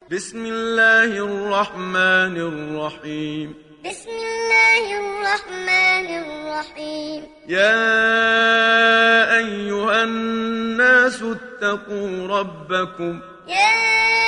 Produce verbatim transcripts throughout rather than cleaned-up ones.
بسم الله الرحمن الرحيم بسم الله الرحمن الرحيم يا أيها الناس اتقوا ربكم يا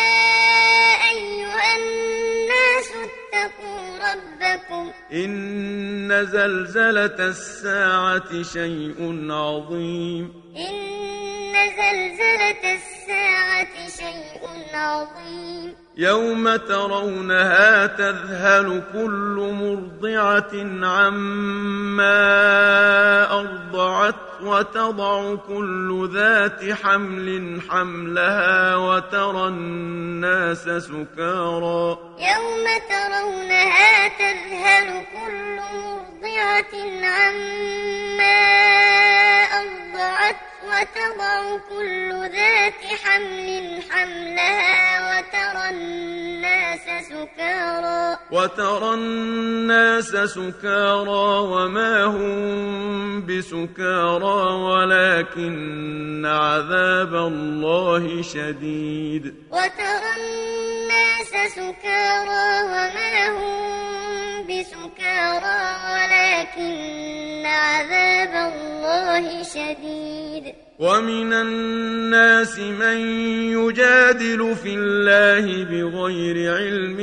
أيها الناس اتقوا ربكم إن زلزلة الساعة شيء عظيم إن زلزلة الساعة شيء عظيم يوم ترونها تذهل كل مرضعة عما أرضعت وتضع كل ذات حمل حملها وترى الناس سكارى يوم ترونها تذهل كل مرضعة عما أرضعت وتضع كل ذات حمل حملها وترى الناس سكارى وترى الناس سكارى وما هم بسكارى ولكن عذاب الله شديد وترى الناس سكارى وما هم بسكارى ولكن عذاب الله شديد ومن الناس من يجادل في الله بغير علم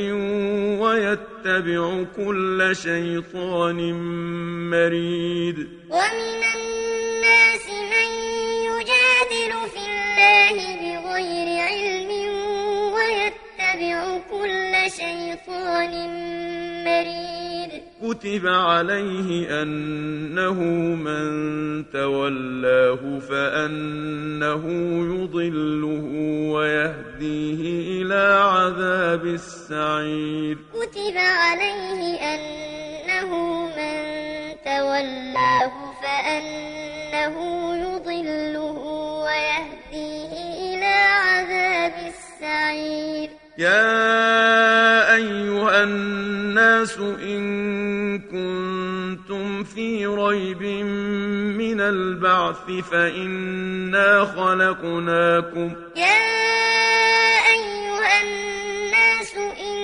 ويتبع كل شيطان مريد ومن الناس من يجادل في الله بغير علم ويتبع كل شيطان مريد كتب عليه أنه من تولاه فأنه يضله ويهديه إلى عذاب السعير كتب عليه أنه من تولاه فأنه يضله ويهديه إلى عذاب السعير يا أيها الناس إن كنتم في ريب من البعث فإنا خلقناكم يا أيها الناس إن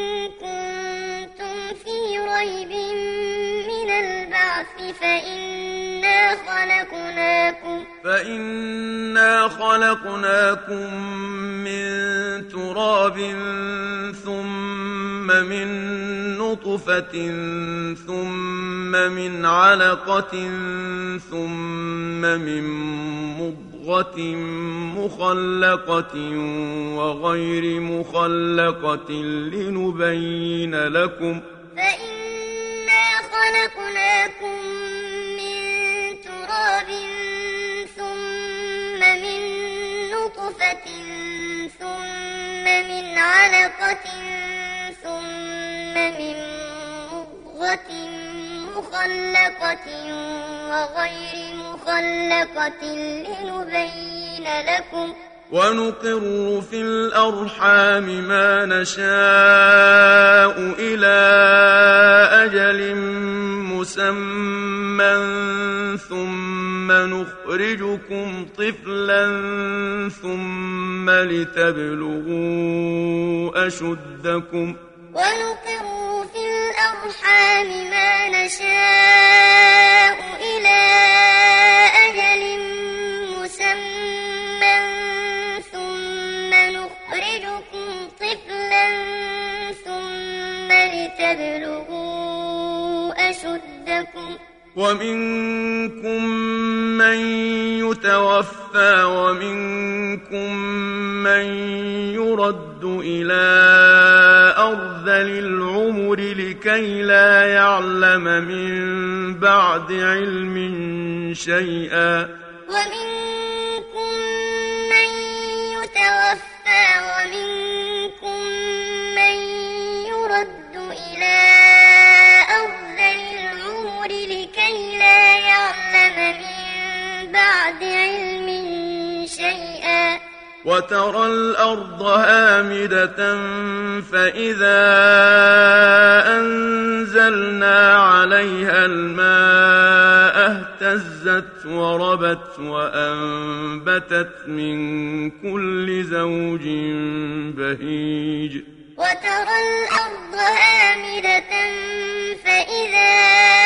كنتم في ريب من البعث فإنا خلقناكم فإنا خلقناكم من تراب ثم من نطفة ثم من علقة ثم من مضغة مخلقة وغير مخلقة لنبين لكم فإنا خلقناكم من تراب ثم من نطفة ثم من علقة ثم من مضغة مخلقة وغير مخلقة لنبين لكم ونقر في الأرحام ما نشاء إلى أجل مسمى ثم نخرجكم طفلا ثم لتبلغوا أشدكم ونقر في الأرحام ما نشاء إلى أجل مسمى ثم نخرجكم طفلا ثم لتبلغوا أشدكم ومنكم من يتوفى ومنكم من يرد إلى أرذل العمر لكي لا يعلم من بعد علم شيئا ومنكم من يتوفى ومنكم من يرد إلى أرذل العمر لكي لا يعلم من بعد علم شيئا وترى الأرض هامدة فإذا أنزلنا عليها الماء اهتزت وربت وأنبتت من كل زوج بهيج وترى الأرض هامدة فإذا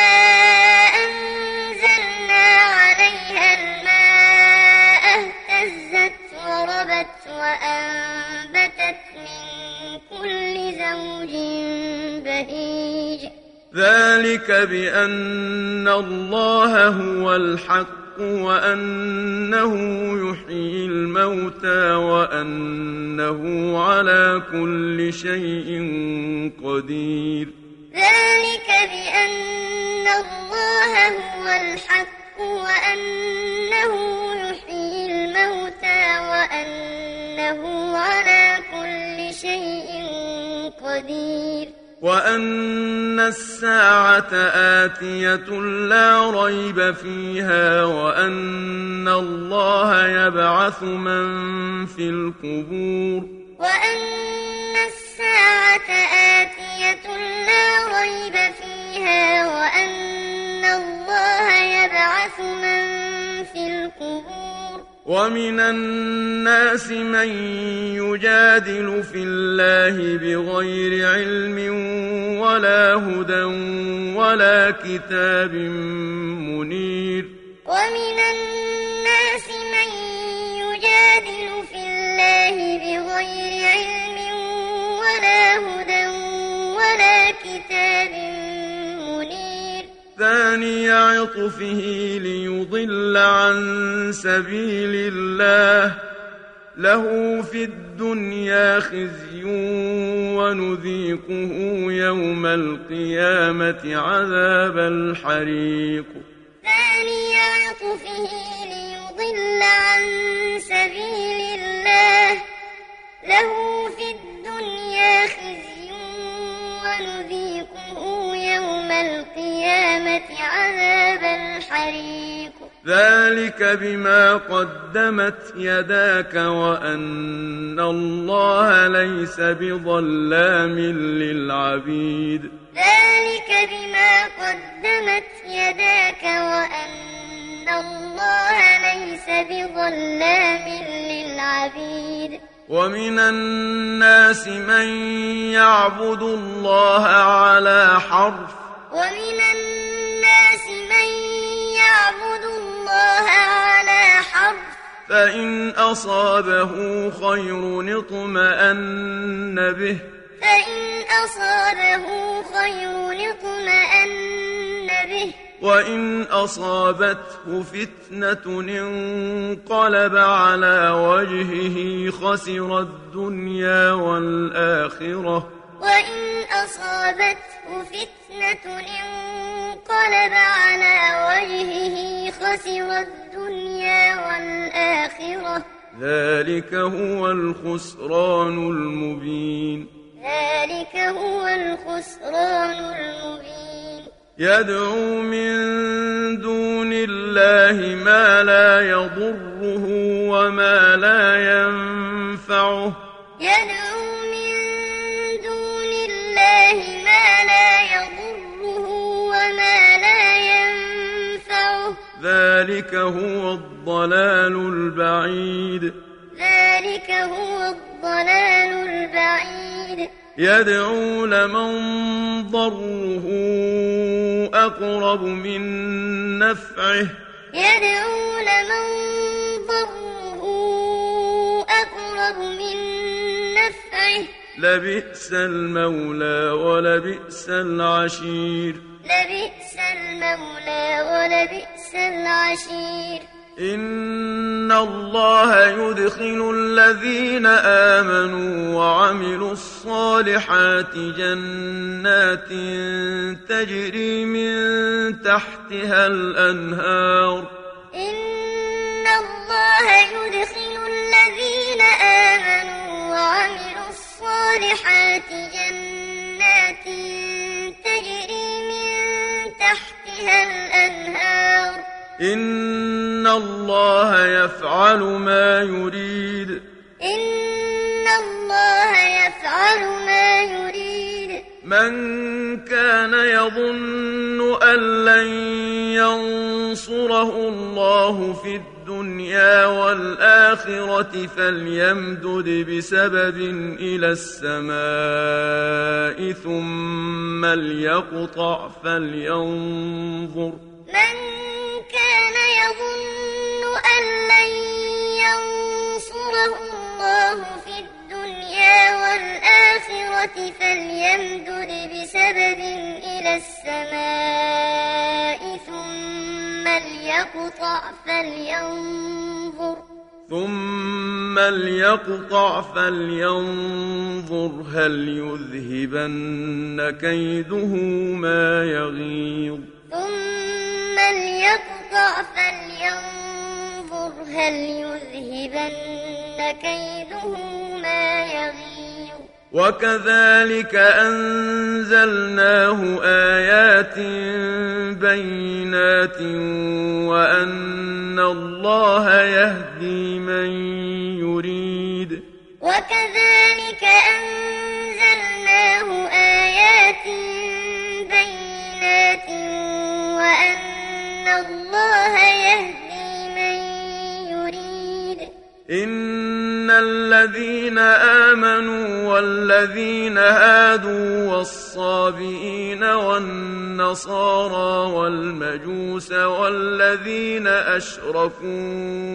أنزلنا عليها الماء اهتزت وربت وأنبتت من كل زوج بهيج ذلك بأن الله هو الحق وأنه يحيي الموتى وأنه على كل شيء قدير ذلك بأن الله هو الحق وأنه يحيي الموتى وأنه على كل شيء قدير وأن الساعة آتية لا ريب فيها وأن الله يبعث من في القبور وأن الساعة آتية لا ريب فيها وأن الله يبعث من في القبور ومن الناس من يجادل في الله بغير علم ولا هدى ولا كتاب منير ومن الناس من يجادل في الله بغير علم ولا هدى ولا كتاب منير ثاني عطفه ليضل عن سبيل الله له في الدنيا خزي ونذيقه يوم القيامة عذاب الحريق ثاني عطفه ليضل عن سبيل الله له في الدنيا خزي ونذيقه يوم القيامة عذاب الحريق ذلك بما قدمت يداك وأن الله ليس بظلام للعبيد ذلك بما قدمت يداك وأن الله ليس بظلام للعبيد ومن الناس من يعبد الله على حرف ومن الناس من يعبد الله على حرف فإن أصابه خير اطمأن به فإن أصابه خير اطمأن به وإن أصابته فتنة انقلب على وجهه خسر الدنيا والآخرة وإن أصابته فتنة انقلب على وجهه خسر الدنيا والآخرة ذلك هو الخسران المبين ذلك هو الخسران المبين يدعو من دون الله ما لا يضره وما لا ينفعه يدعو من دون الله ما لا يضره وما لا ينفعه ذلك هو الضلال البعيد ذلك هو الضلال البعيد يدعو لمن ضره أقرب من نفعه يدعو لمن ضره أقرب من نفعه لبئس المولى ولبئس العشير لبئس المولى ولبئس العشير إن الله يدخل الذين آمنوا وعملوا الصالحات جنات تجري من تحتها الأنهار إن الله يدخل الذين آمنوا وعملوا الصالحات جنات تجري من تحتها الأنهار إن الله يفعل ما يريد إن الله يفعل ما يريد من كان يظن أن لن ينصره الله الله في الدنيا والآخرة فليمدد بسبب إلى السماء ثم ليقطع فلينظر من كان يظن أن لن ينصره الله في الدنيا والآخرة فليمدد بسبب إلى السماء ثم ليقطع فلينظر ثم ليقطع فلينظر هل يذهبن كيده ما يغيظ ثم ليقطع فلينظر هل يذهبن كيده ما يغيظ وكذلك أنزلناه آيات بينات وأن الله يهدي من يريد وكذلك أنزلناه آيات بينات وأن الله يهدي من يريد إن الذين آمنوا والذين هادوا والصابئين والنصارى والمجوس والذين أشركوا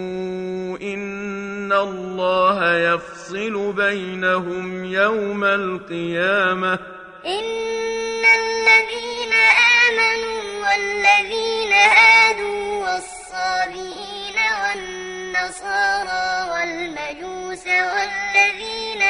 إن الله يفصل بينهم يوم القيامة إن الذين آمنوا والذين هادوا والصابئين والنصارى والمجوس والذين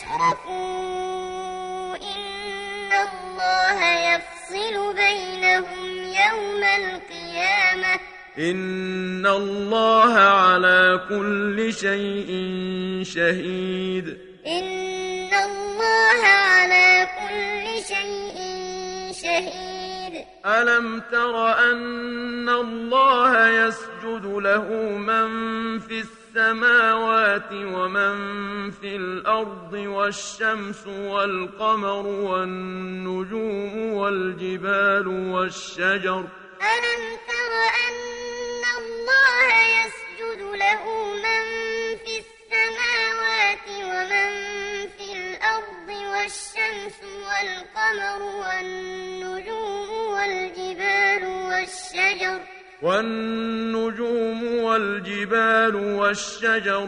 أشركوا إن الله يفصل بينهم يوم القيامة إن الله على كل شيء شهيد إن الله على كل شيء شهيد ألم تر أن الله يسجد له من في السماوات ومن في الأرض والشمس والقمر والنجوم والجبال والشجر ألم تر أن الله يسجد له من في السماوات ومن في الأرض والشمس والقمر والنجوم والجبال والشجر والنجوم والجبال والشجر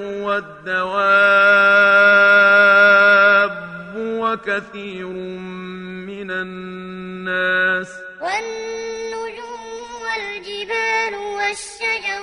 والدواب وكثير من الناس والنجوم والجبال والشجر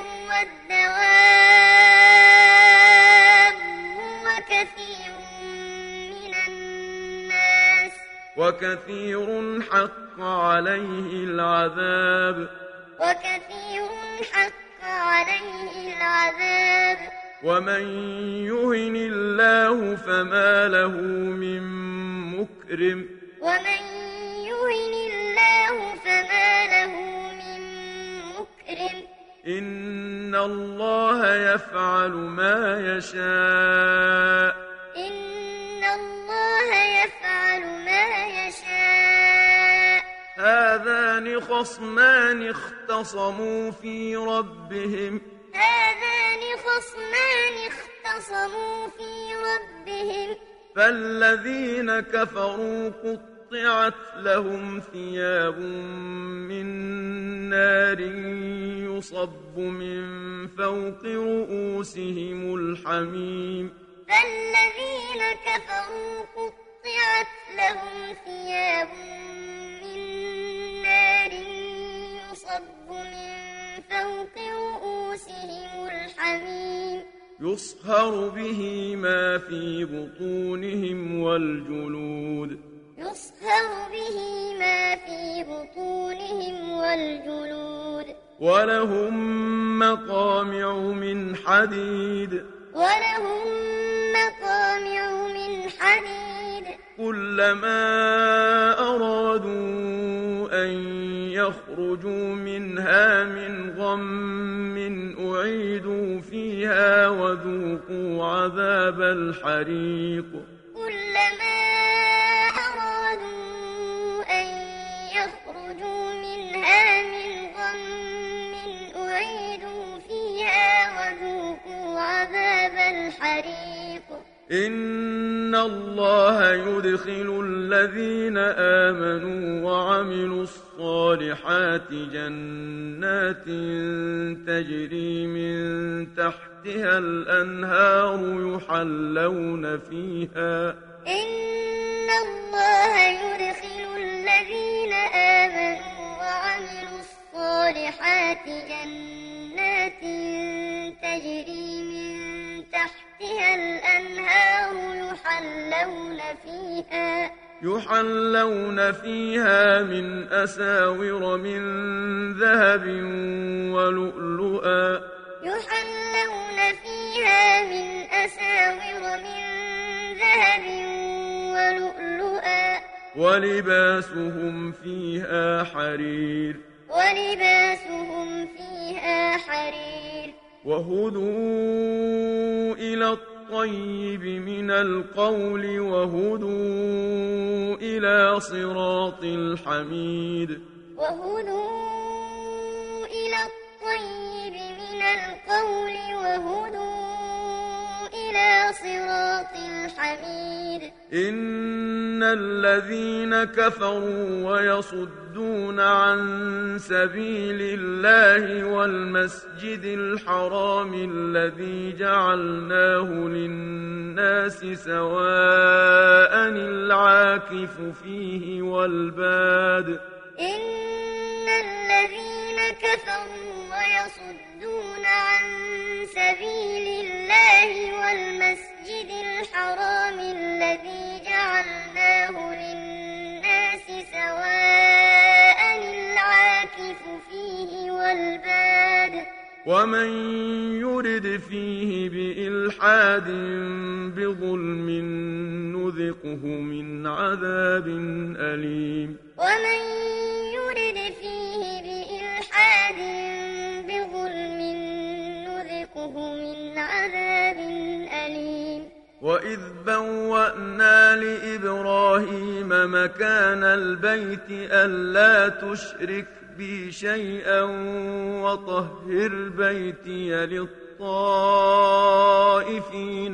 والدواب وكثير من الناس وكثير حق عليه العذاب وكثير حق عليه العذاب ومن يهن الله فما له من مكرم ومن يهن الله فما له من مكرم إن الله يفعل ما يشاء إن الله يفعل ما يشاء هذان خصمان اختصموا في ربهم هذان خصمان اختصموا في ربهم فالذين كفروا قطعت لهم ثياب من نار يصب من فوق رؤوسهم الحميم فالذين كفروا قطعت لهم ثياب من نار يصب من فوق رؤوسهم الحميم يصهر به ما في بطونهم والجلود يصهر به ما في بطونهم والجلود ولهم مقامع من حديد ولهم مقامع من حديد كلما أرادوا أن يخرجوا منها من غم أعيدوا فيها وذوقوا عذاب الحريق كلما أرادوا أن يخرجوا منها من غم أعيدوا فيها يدخل الذين آمنوا وعملوا الصالحات جنات تجري من تحتها الأنهار يحلون فيها إن الله يدخل الذين آمنوا وعملوا الصالحات جنات تجري من تحتها الأنهار يحلون فيها يحلون فيها من أساور من ذهب ولؤلؤا يحلون فيها من أساور من ذهب ولؤلؤا ولباسهم فيها حرير ولباسهم فيها حرير وهدوا إلى الطيب من القول وهدوا إلى صراط الحميد وهدوا إلى الطيب من القول وهدوا إلى صراط الحميد إن الذين كفروا ويصدون عن سبيل الله والمسجد الحرام الذي جعلناه للناس سواء العاكف فيه والباد إن الذين كفروا ويصدون عن سبيل الله والمسجد الحرام الذي جعلناه للناس سواء العاكف فيه والباد ومن يرد فيه بإلحاد بظلم نذقه من عذاب أليم ومن يرد فيه بإلحاد بظلم نذقه من عذاب أليم وإذ بوأنا لإبراهيم مكان البيت ألا تشرك بي شيئا وطهر بيتي للطائفين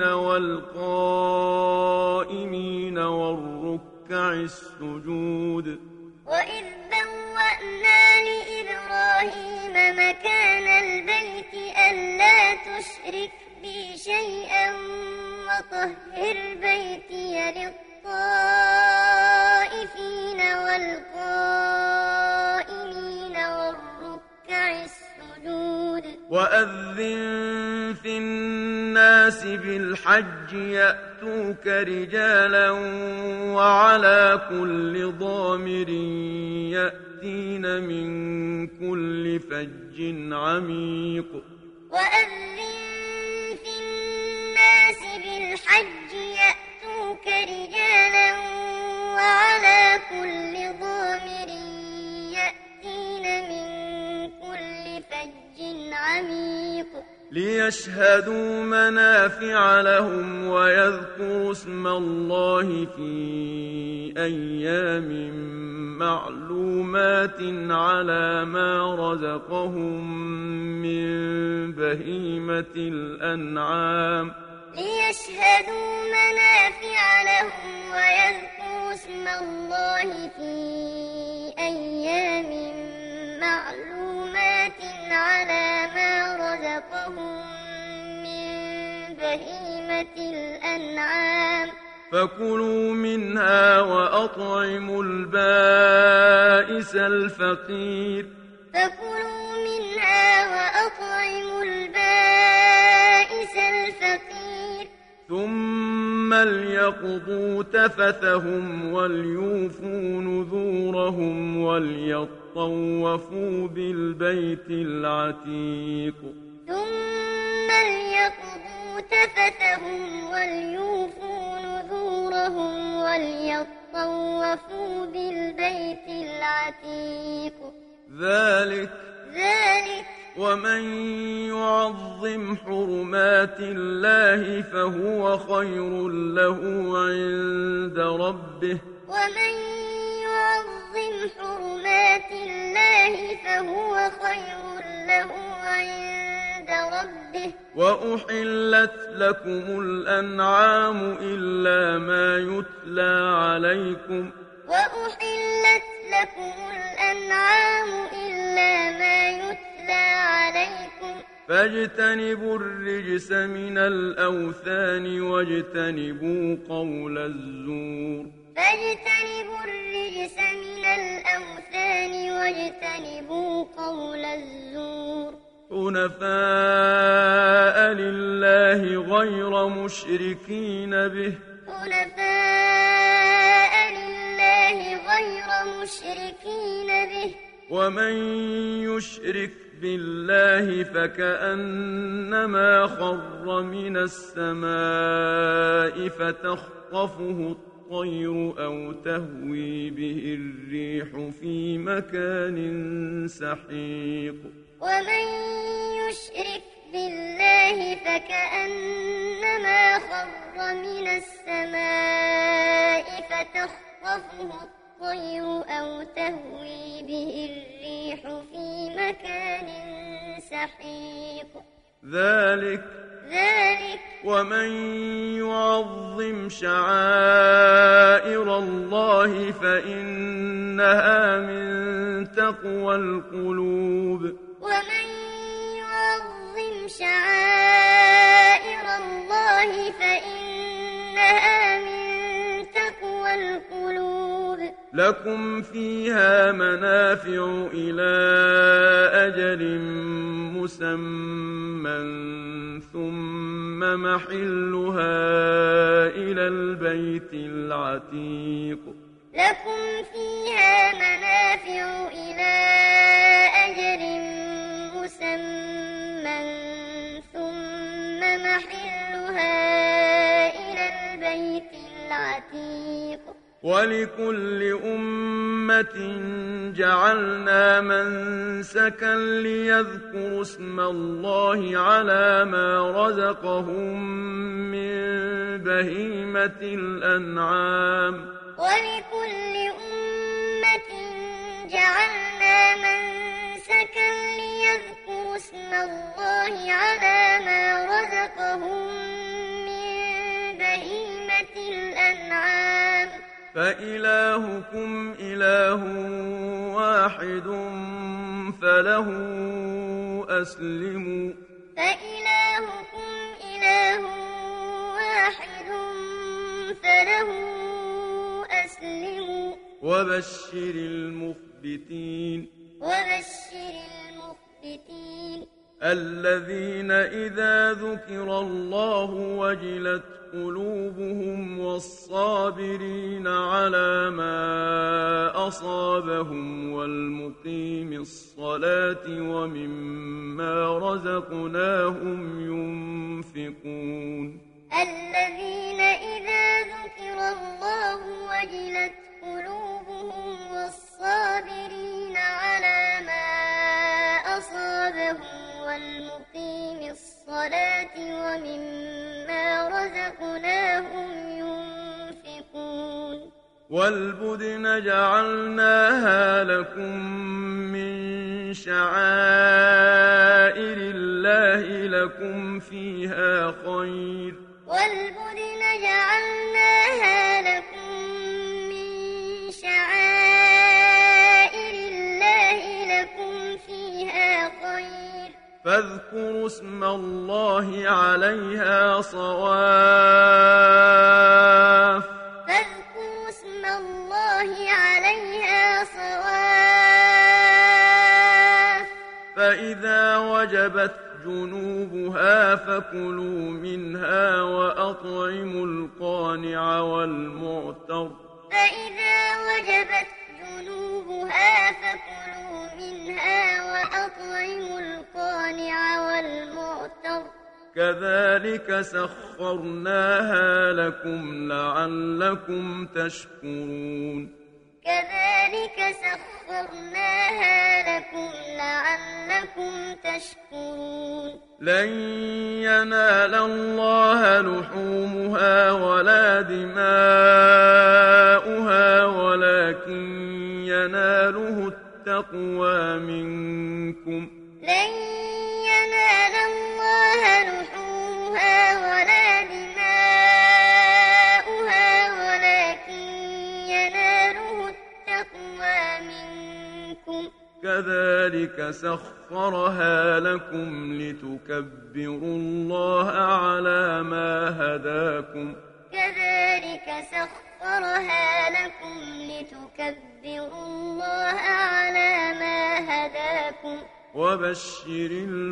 والقائمين والركع السجود وإذ بوأنا لإبراهيم مكان البيت ألا تشرك بي شيئا وطهر بيتي للطائفين والقائمين والركع السجود وأذن في الناس بالحج يأتوك رجالا وعلى كل ضامر يأتين من كل فج عميق وأذن في الناس بالحج يأتوك رجالا وعلى كل ضامر يأتين من كل فج عميق ليشهدوا منافع لهم ويذكروا اسم الله في أيام معلومات على ما رزقهم من بهيمة الأنعام ليشهدوا منافع لهم ويذكروا اسم الله في أيام معلومات على ما رزقهم من بهيمة الأنعام فكلوا منها وأطعموا البائس الفقير فكلوا منها وأطعموا البائس الفقير ثم ليقضوا تفثهم وليوفوا نذورهم وليطوفوا بالبيت العتيق ثم ليقضوا تفثهم وليوفوا نذورهم وليطوفوا بالبيت العتيق ذلك ذلك ومن يعظم حرمات الله فهو خير له عند ربه ومن يعظم حرمات الله فهو خير له عند ربه وأحلت لكم الأنعام إلا ما يتلى عليكم وأحلت لكم الأنعام إلا ما يتلى عليكم فاجتنبوا الرجس من الأوثان واجتنبوا قول الزور فاجتنبوا الرجس من الأوثان واجتنبوا قول الزور حنفاء لله غير مشركين به حنفاء لله غير مشركين به ومن يشرك بالله فكأنما خر من السماء فتخطفه الطير أو تهوي به الريح في مكان سحيق ومن يشرك بالله فكأنما خر من السماء فتخطفه الطير أو تهوي به الريح في مكان سحيق ذلك ذلك ومن يعظم شعائر الله فإنها من تقوى القلوب ومن يعظم شعائر الله فإنها من تقوى القلوب لكم فيها منافع إلى أجل مسمى ثم محلها إلى البيت العتيق لكم فيها منافع إلى أجل مسمى ثم محلها إلى البيت العتيق ولكل أمة جعلنا منسكا ليذكروا اسم الله على ما رزقهم من بهيمة الأنعام ولكل أمة جعلنا منسكا ليذكروا اسم الله على ما رزقهم من بهيمة الأنعام فإلهكم إله واحد فله أسلموا فإلهكم إله واحد فله أسلموا وبشر المخبتين وبشر المخبتين الذين إذا ذكر الله وجلت قلوبهم والصابرين على ما أصابهم والمقيم الصلاة ومما رزقناهم ينفقون الذين إذا ذكر الله وجلت قلوبهم والصابرين على ما أصابهم والمقيم الصلاة ومما رزقناهم ينفقون والبدن جعلناها لكم من شعائر الله لكم فيها خير والبدن جعلناها لكم من شعائر الله لكم فيها خير فاذكروا اسم الله عليها صواف فاذكروا اسم الله عليها صواف فإذا وجبت جنوبها فكلوا منها وأطعموا القانع والمعتر فإذا وجبت جنوبها فكلوا منها وأطعموا القانع والمعتر كذلك سخرناها لكم لعلكم تشكرون كذلك سخرناها لكم لعلكم تشكرون لن ينال الله لحومها ولا دماؤها ولكن يناله التقوى منكم لن ينال الله يناله التقوى منكم كذلك سخرها لكم لتكبروا الله على ما هداكم كذلك سخرها لكم لتكبروا الله على ما هداكم وبشر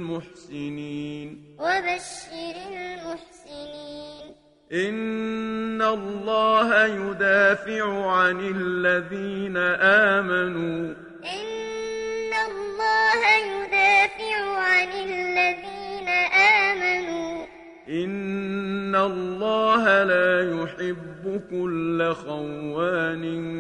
المحسنين وبشر المحسنين إن الله يدافع عن الذين آمنوا إن الله يدافع عن الذين آمنوا إن الله لا يحب كل خوان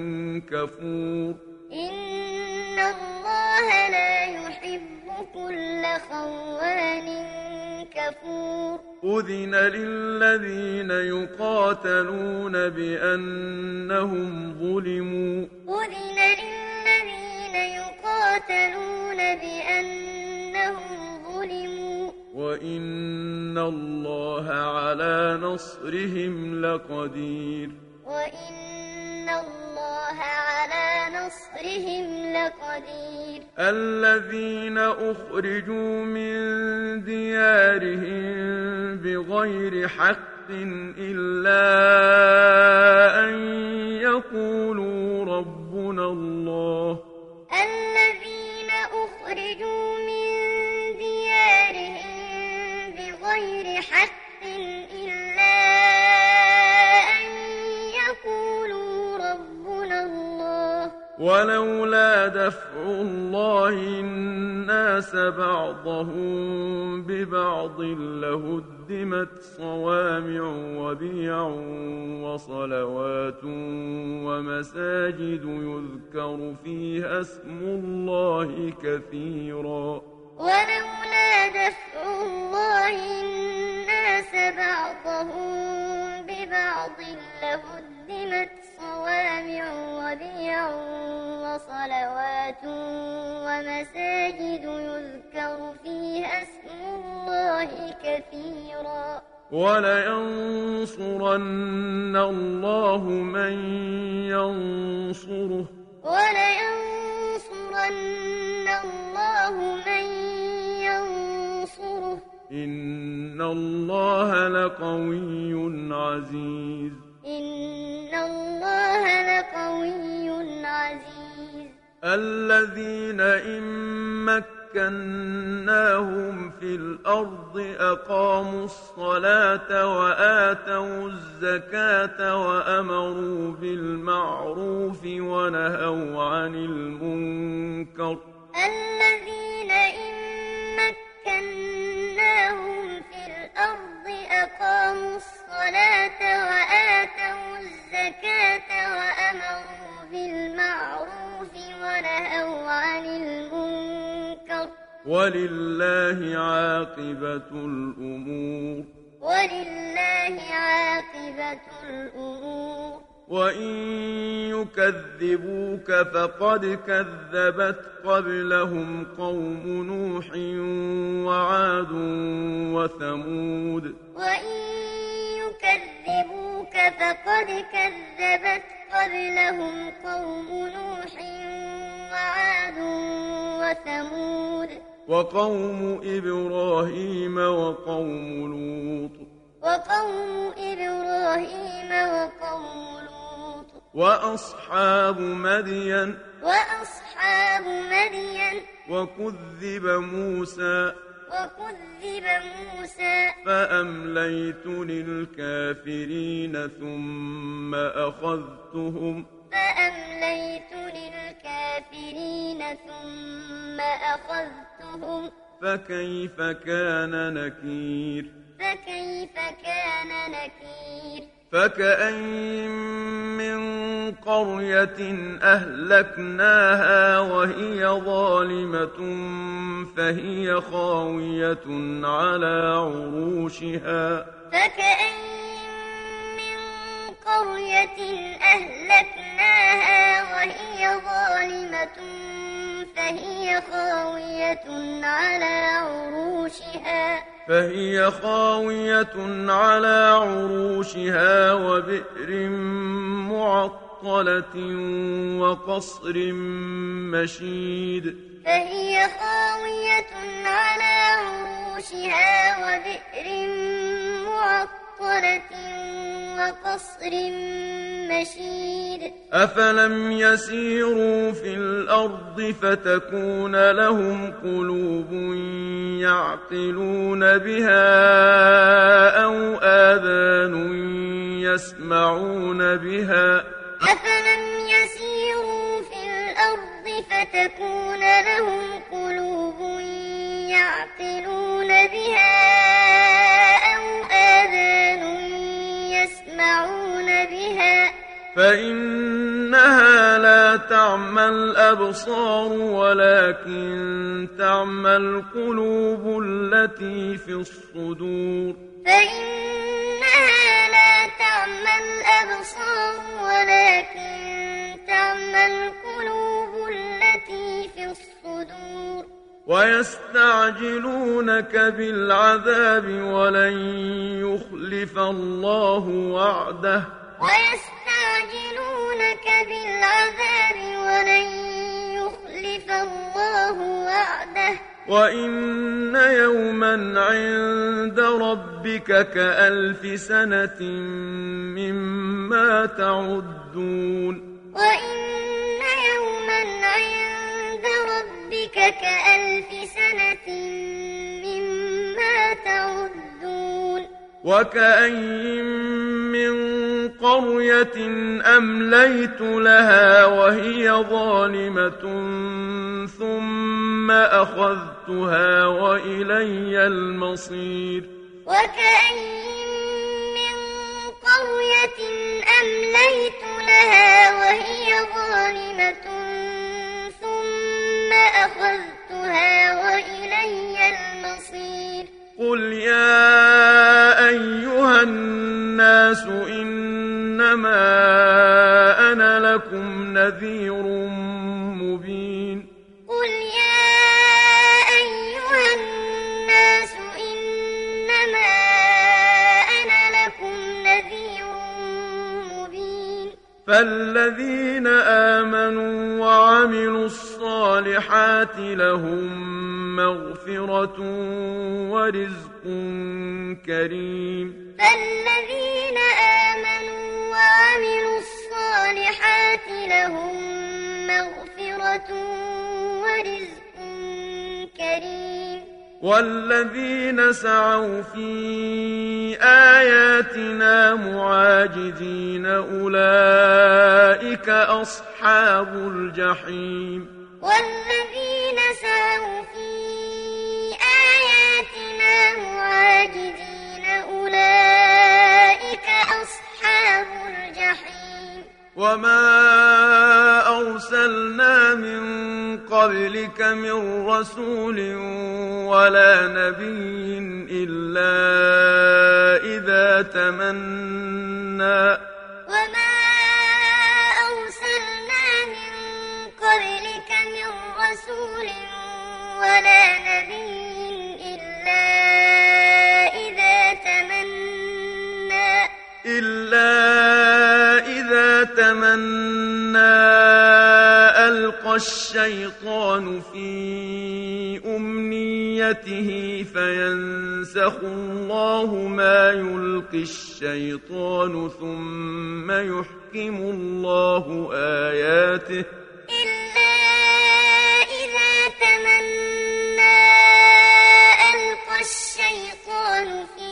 كفور إن الله لا يحب كل خوان كفور أذن للذين يقاتلون بأنهم ظلموا أذن للذين يقاتلون بأنهم ظلموا وإن الله على نصرهم لقدير وإن الله على نصرهم لقدير الذين أخرجوا من ديارهم بغير حق إلا أن يقولوا ربنا الله الذين أخرجوا من ديارهم بغير حق إلا أن يقولوا ربنا الله ولولا دفع الله الناس بعضهم ببعض لهدمت صوامع وبيع وصلوات ومساجد يذكر فيها اسم الله كثيرا ولولا دفع الله الناس بعضهم ببعض لهدمت صوامع وبيع وصلوات ومساجد يذكر فيها اسم الله كثيرا ولينصرن الله من ينصره ولينصرن الله من ينصره إن الله لقوي عزيز إن الله لقوي عزيز الذين إن مكناهم في الأرض أقاموا الصلاة وآتوا الزكاة وأمروا بالمعروف ونهوا عن المنكر الذين إن مكناهم في الأرض أقاموا الصلاة وآتوا الزكاة وأمروا بالمعروف ونهوا عن المنكر ولله عاقبة الأمور ولله عاقبة الأمور وإن يكذبوك فقد كذبت قبلهم قوم نوح وعاد وثمود وإن يكذبوك فقد كذبت قبلهم قوم نوح وعاد وثمود وقوم إبراهيم وقوم لوط وقوم إبراهيم وقوم لوط وأصحاب مدين وأصحاب مدين وكذب موسى وكذب موسى فأمليت للكافرين ثم أخذتهم فأمليت للكافرين ثم أخذتهم فكيف كان نكير فكيف كان نكير فكأين من قرية أهلكناها وهي ظالمة فهي خاوية على عروشها فكأين من قرية أهلكناها وهي ظالمة فهي خاوية على عروشها فهي خاوية على عروشها وبئر معطلة معطلة وقصر مشيد فهي خاوية على عروشها وبئر معطلة وقصر مشيد أفلم يسيروا في الأرض فتكون لهم قلوب يعقلون بها أو آذان يسمعون بها أفلم يسيروا في الأرض فتكون لهم قلوب يعقلون بها أو آذان يسمعون بها فإنها لا تعمى الأبصار ولكن تعمى القلوب التي في الصدور فإنها لا تعمى الأبصار ولكن تعمى القلوب التي في الصدور ويستعجلونك بالعذاب ولن يخلف الله وعده ويستعجلونك بالعذاب ولن يخلف الله وعده وإن يوما عند ربك كألف سنة مما تعدون وإن يوما عند ربك كألف سنة مما تعدون وكأين من قرية أمليت لها وهي ظالمة ثم أخذتها وإلي المصير وكأين من قرية أمليت لها وهي ظالمة ثم أخذتها وإلي المصير قل يا أيها الناس إنما أنا لكم نذير مبين قل يا أيها الناس إنما أنا لكم نذير مبين فالذين آمنوا وعملوا الصالحات لهم مغفرة ورزق كريم فالذين آمنوا وعملوا الصالحات لهم مغفرة ورزق كريم والذين سعوا في آياتنا معاجزين أولئك أصحاب الجحيم والذين سعوا في آياتنا معاجزين أولئك أصحاب الجحيم وما أرسلنا من قبلك من رسول ولا نبي إلا إذا تمنى وما أرسلنا من قبلك من رسول ولا نبي إلا إذا تمنى إلا إذا تمنى ألقى الشيطان في أمنيته فينسخ الله ما يلقي الشيطان ثم يحكم الله آياته إلا إذا تمنى ألقى الشيطان في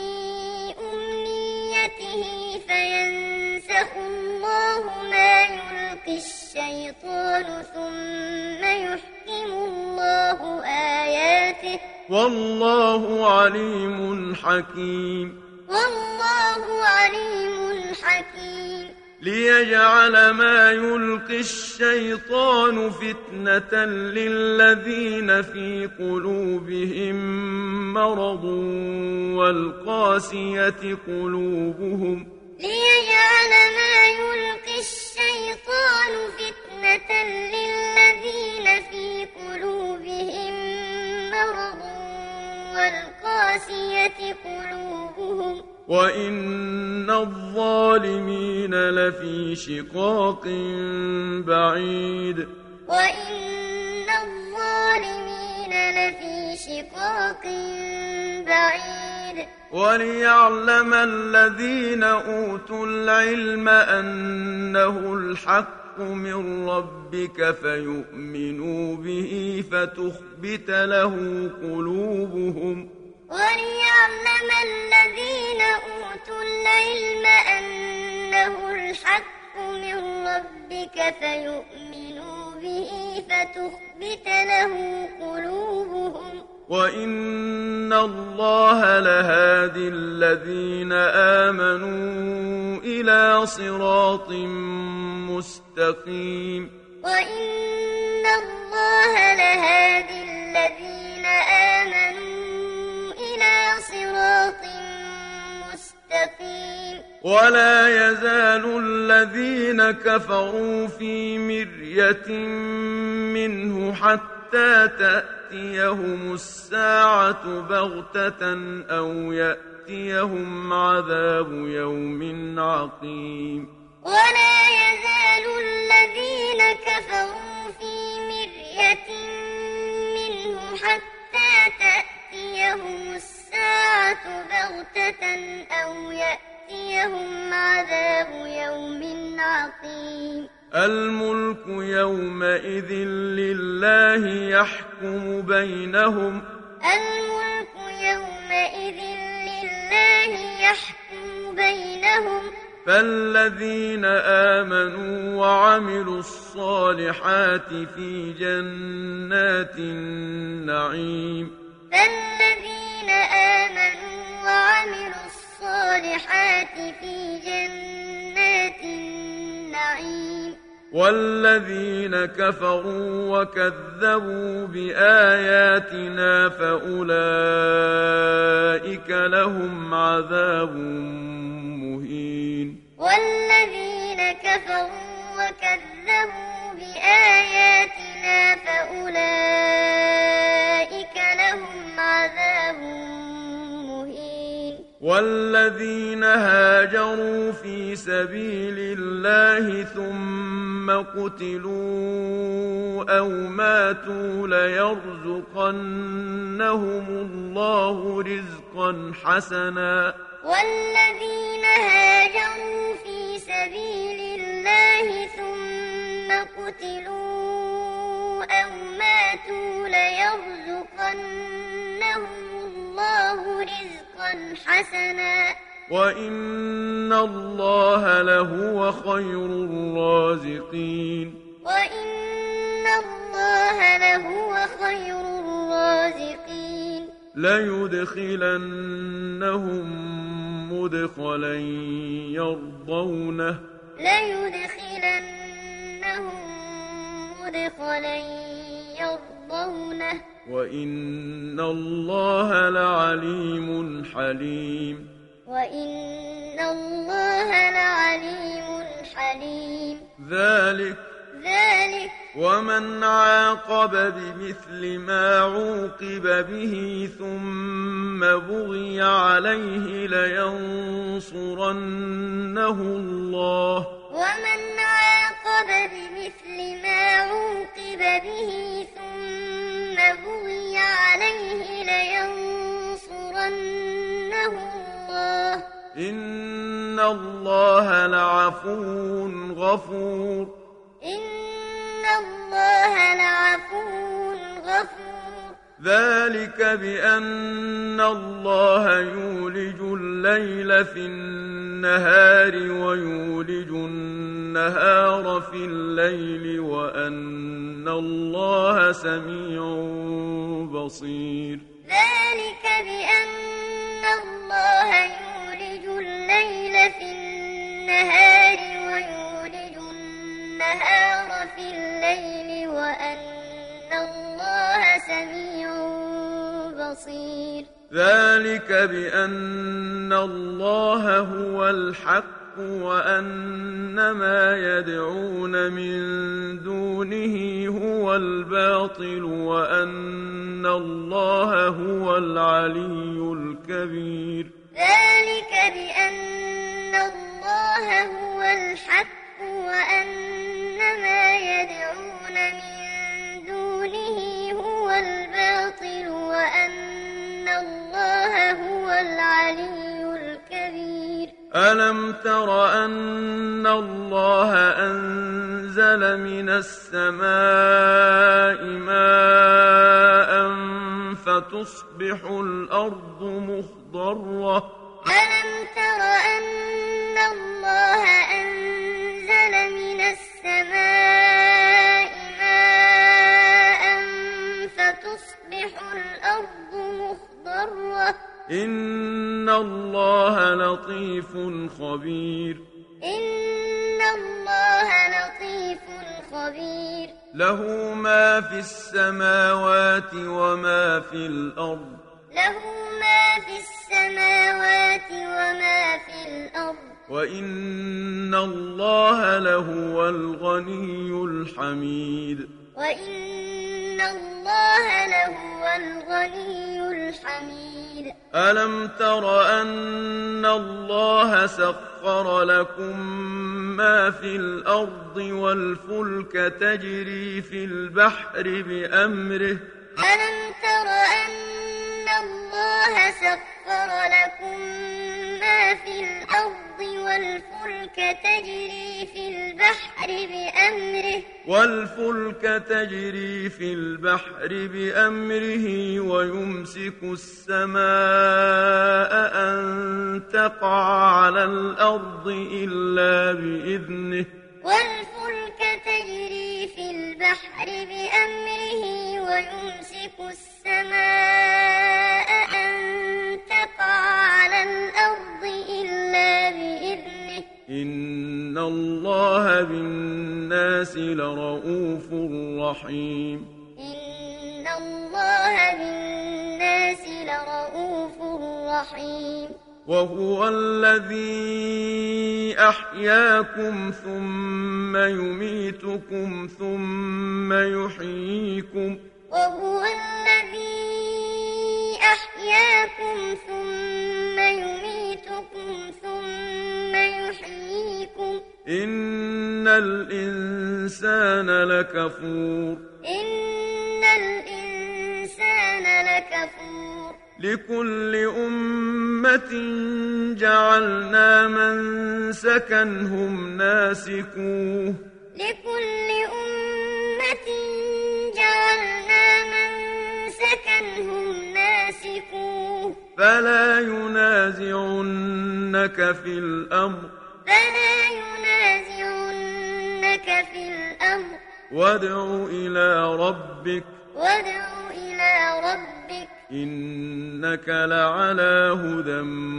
أمنيته فينسخ الله ما يلقي الشيطان ثم يحكم الله آياته والله عليم حكيم والله عليم حكيم ليجعل ما يلقي الشيطان فتنة للذين في قلوبهم مرض والقاسية قلوبهم ليجعل ما يلقي الشيطان فتنة للذين في قلوبهم مرض والقاسية قلوبهم وإن الظالمين لفي لفي شقاق بعيد وإن الظالمين لفي شقاق بعيد وليعلم الذين أوتوا العلم أنه الحق من ربك فيؤمنوا به فتخبت له قلوبهم وليعلم الذين أوتوا العلم أنه الحق من ربك فيؤمنوا به فتخبت له قلوبهم وإن الله لهادي الذين آمنوا إلى صراط مستقيم وإن الله لهادي الذين آمنوا إلى صراط مستقيم ولا يزال الذين كفروا في مرية منه حتى تأتيهم الساعة بغتة أو يأتيهم عذاب يوم عقيم ولا يزال الذين كفروا في مرية منه حتى تأتيهم الساعة بغتة أو يأتيهم عذاب يوم عقيم الملك يومئذ لله يحكم بينهم الملك يومئذ لله يحكم بينهم فالذين آمنوا وعملوا الصالحات في جنات النعيم فالذين آمنوا وعملوا الصالحات في جنات النعيم والذين كفروا وكذبوا بآياتنا فأولئك لهم عذاب مهين والذين كفروا وكذبوا بآياتنا فأولئك لهم عذاب مهين والذين هاجروا في سبيل الله ثم قتلوا أو ماتوا ليرزقنهم الله رزقا حسنا والذين هاجروا في سبيل الله ثم قتلوا أو ماتوا ليرزقنهم الله رزقا حسنا وإن الله لهو خير الرازقين وإن الله لهو خير الرازقين ليدخلنهم مدخلا يرضونه ليدخلنهم مدخلا يرضونه وإن الله لعليم حليم وإن الله لعليم حليم ذلك ذلك ومن عاقب بمثل ما عوقب به ثم بغي عليه لينصرنه الله ومن عاقب بمثل ما عوقب به ثم بغي عليه لينصرنه الله إن الله لعفو غفور إن الله لعفو غفور ذلك بأن الله يولج الليل في النهار ويولج النهار في الليل وأن الله سميع بصير ذلك بأن الله يولج الليل في النهار ويولج النهار في الليل وأن الله سميع بصير ذلك بأن الله هو الحق وأن ما يدعون من دونه هو الباطل وأن الله هو العلي الكبير ذلك بأن الله هو الحق وأن ما يدعون من دونه هو الباطل وأن الله هو العلي الكبير ألم تر أن الله أنزل من السماء ماء فتصبح الأرض مخضرة ألم تر أن الله أنزل من السماء ماء فتصبح الأرض مخضرة إن الله لطيف خبير إن الله لطيف خبير له ما في السماوات وما في الأرض له ما في السماوات وما في الأرض وإن الله لهو الغني الحميد وإن الله لهو الغني الحميد ألم تر أن الله سخر لكم ما في الأرض والفلك تجري في البحر بأمره ألم تر أن الله سخر لكم ما في الأرض والفلك تجري في البحر بأمره والفلك تجري في البحر بأمره ويمسك السماء أن تقع على الأرض إلا بإذنه والفلك تجري في البحر بأمره ويمسك السماء أن تقع على الأرض إلا بإذنه إن الله بالناس لرؤوف رحيم إن الله بالناس لرؤوف رحيم وهو الذي أحياكم ثم يميتكم ثم يحييكم وهو الذي أحياكم ثم يميتكم ثم يحييكم إن الإنسان لكفور إن الإنسان لكفور لكل أمة جعلنا منسكا هم ناسكوه لكل أمة جعلنا منسكا هم ناسكوه فلا ينازعنك في الأمر فلا ينازعنك في الأمر وادع إلى ربك وادع إلى ربك إنك لعلى هدى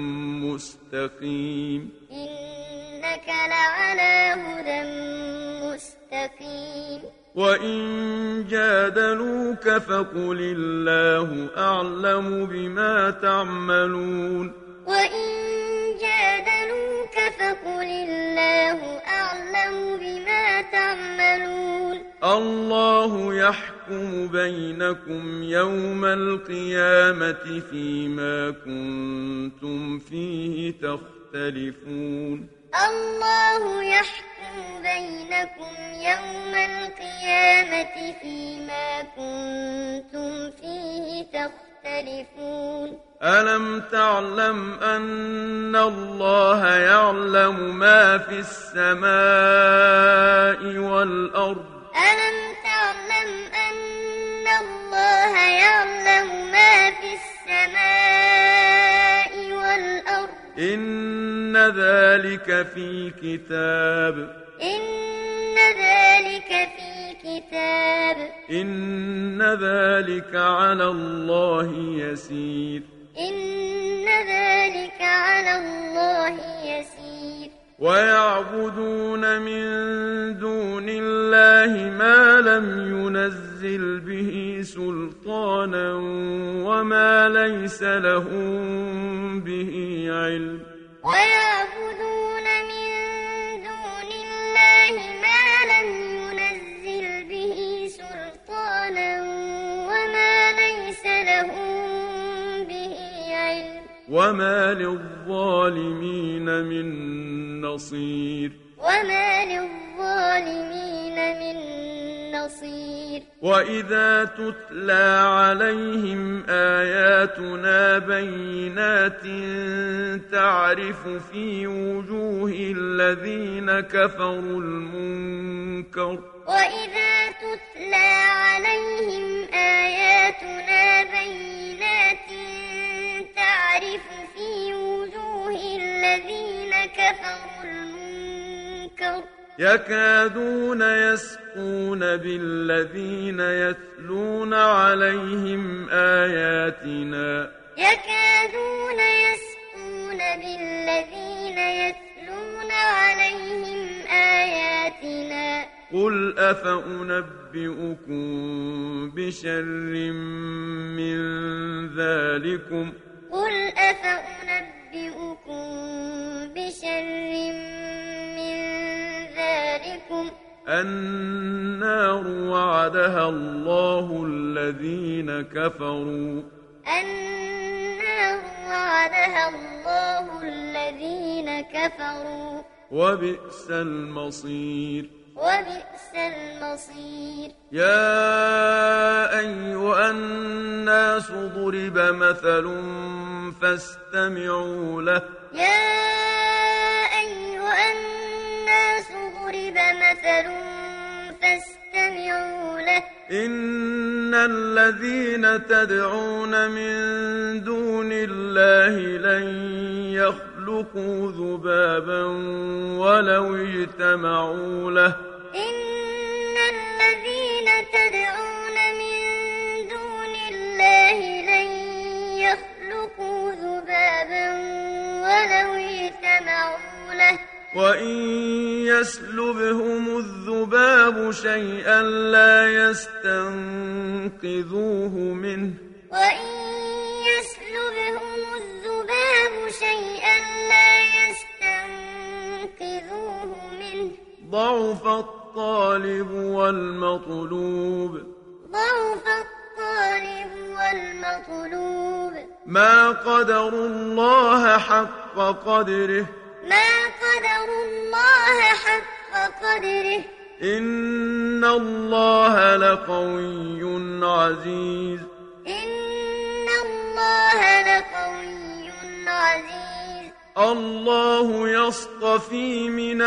مستقيم إنك لعلى هدى مستقيم وإن جادلوك فقل الله أعلم بما تعملون وإن جادلوك فقل الله أعلم بما تعملون الله يحكم بينكم يوم القيامة فيما كنتم فيه تختلفون الله يحكم بينكم يوم القيامة فيما كنتم فيه تختلفون ألم تعلم أن الله يعلم ما في السماء والأرض ألم تعلم أن الله يعلم ما في السماء والأرض إن ذلك في كتاب إن ذلك في كتاب إن ذلك على الله يسير إن ذلك على الله يسير ويعبدون من دون الله ما لم ينزل به سلطانا وما ليس لهم به علم ويعبدون من دون الله ما لم ينزل به سلطانا وما ليس لهم به علم وما للظالمين من نصير وما للظالمين بصير وإذا تتلى عليهم آياتنا بينات تعرف في وجوه الذين كفروا المنكر وإذا تتلى عليهم آياتنا بينات تعرف في وجوه الذين كفروا المنكر يكادون يسقون بالذين يتلون عليهم آياتنا يكادون يسقون بالذين يتلون عليهم آياتنا قل أفأنبئكم بشر من ذلكم قل أفأنبئكم بشر من ذلكم النار وعدها الله الذين كفروا النار وعدها الله الذين كفروا وبئس المصير وبئس المصير يا أيها الناس ضرب مثل فاستمعوا له يا أيها الناس ضرب مثل فاستمعوا له إن الذين تدعون من دون الله لن يخلقوا ذبابا ولو اجتمعوا له إن الذين تدعون من دون الله لن يخلقوا ذبابا ولو اجتمعوا له وإن يسلبهم الذباب شيئا لا يستنقذوه منه وإن يسلبهم الذباب شيئا لا يستنقذوه منه ضعف الطالب والمطلوب ضعف الطالب والمطلوب ما قدروا الله حق قدره ما قدروا الله حق قدره إن الله لقوي عزيز إن الله لقوي عزيز الله يصطفي من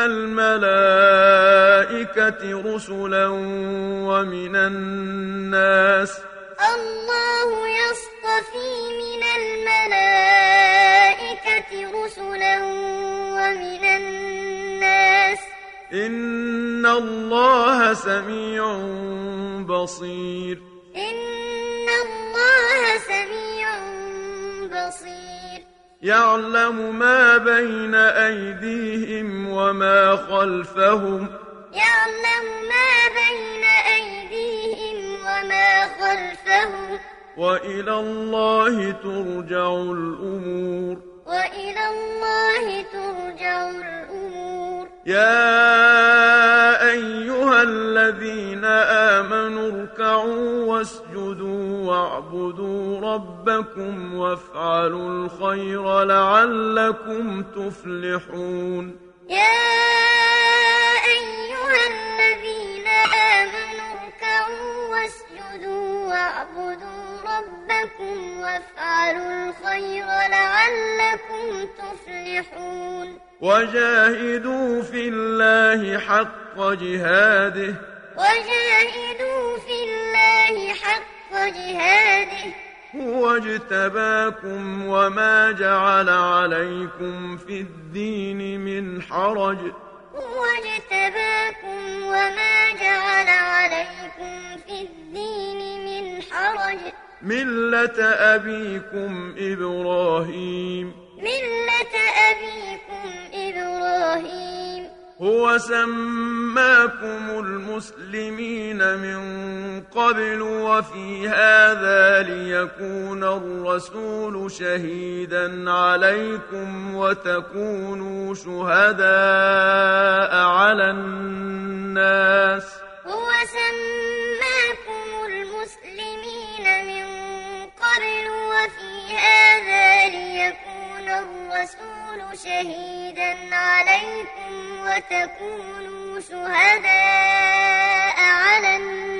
الملائكة رسلا ومن الناس الله يصطفي من الملائكة رسلا ومن الناس إن الله سميع بصير إن الله سميع بصير يعلم ما بين أيديهم وما خلفهم يعلم ما بين أيديهم وما خلفهم وإلى الله ترجع الأمور وإلى الله ترجع الأمور يا أيها الذين آمنوا اركعوا واسجدوا واعبدوا ربكم وافعلوا الخير لعلكم تفلحون يا أيها الذين آمنوا اركعوا واسجدوا واعبدوا ربكم وافعلوا الخير لعلكم تفلحون وجاهدوا في الله حق جهاده وجاهدوا في الله حق جهاده هو اجتباكم وما جعل عليكم في الدين من حرج هو اجتباكم وما جعل عليكم في الدين من حرج ملة أبيكم إبراهيم ملة أبيكم إبراهيم هو سماكم المسلمين من قبل وفي هذا ليكون الرسول شهيدا عليكم وتكونوا شهداء على الناس هو سماكم المسلمين من قبل وفي هذا ليكون الرسول شهيدا عليكم وتكونوا شهداء على الناس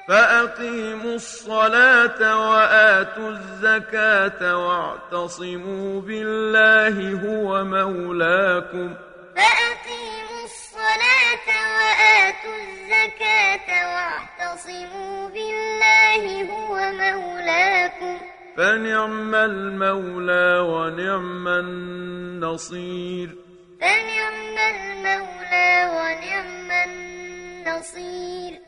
فأقيموا الصلاة وآتوا الزكاة واعتصموا بالله هو مولاكم فأقيموا الصلاة وآتوا الزكاة واعتصموا بالله هو مولاكم فنعم المولى ونعم النصير فنعم المولى ونعم النصير